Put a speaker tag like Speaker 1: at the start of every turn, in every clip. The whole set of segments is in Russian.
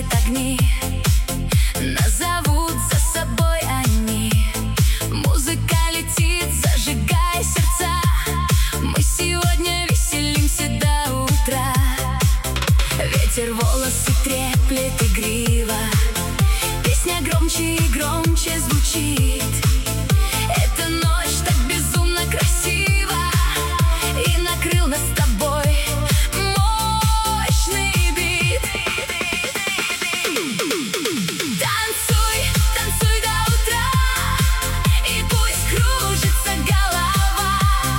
Speaker 1: зажигает огни, нас зовут за собой они. Музыка летит, зажигая сердца. Мы сегодня веселимся до утра. Ветер волосы треплет игриво, песня громче и громче звучит. Эта ночь так безумно красива, и накрыл нас с тобой мощный бит. Танцуй, танцуй до утра, и пусть кружится голова.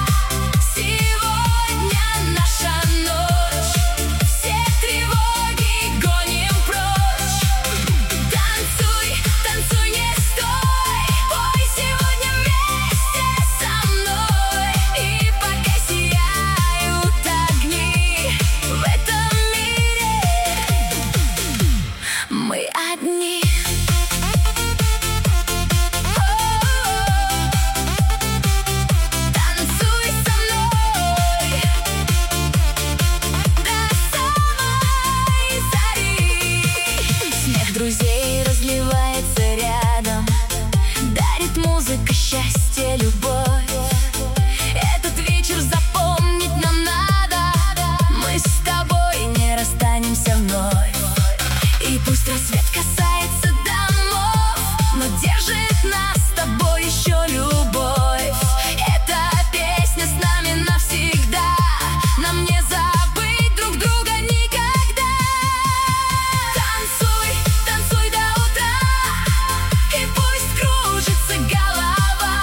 Speaker 1: Сегодня наша ночь, все тревоги гоним прочь. Танцуй, танцуй, не стой, пой сегодня вместе со мной. И пока сияют огни в этом мире, мы одни. Танцуй со мной до самой зари. Смех друзей разливается рядом, дарит музыка счастье, любовь. Этот вечер запомнить нам надо, мы с тобой не расстанемся вновь. И пусть рассвет касается домов, но держит нас с тобой еще любовь. Эта песня с нами навсегда, нам не забыть друг друга никогда. Танцуй, танцуй до утра, и пусть кружится голова.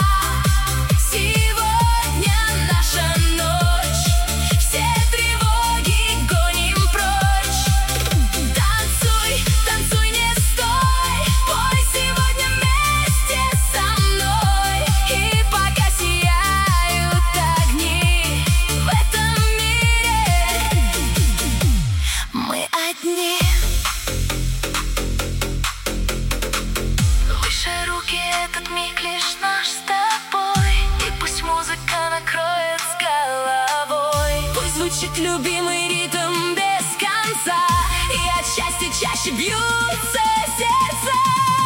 Speaker 1: Сегодня наша ночь, все тревоги гоним прочь. Танцуй, танцуй, не стой, пой сегодня вместе со мной. И пока сияют огни в этом мире, мы одни. Выше руки, этот миг лишь наш с тобой, и пусть музыка накроет с головой. Пусть звучит любимый ритм без конца, и от счастья чаще бьются сердца.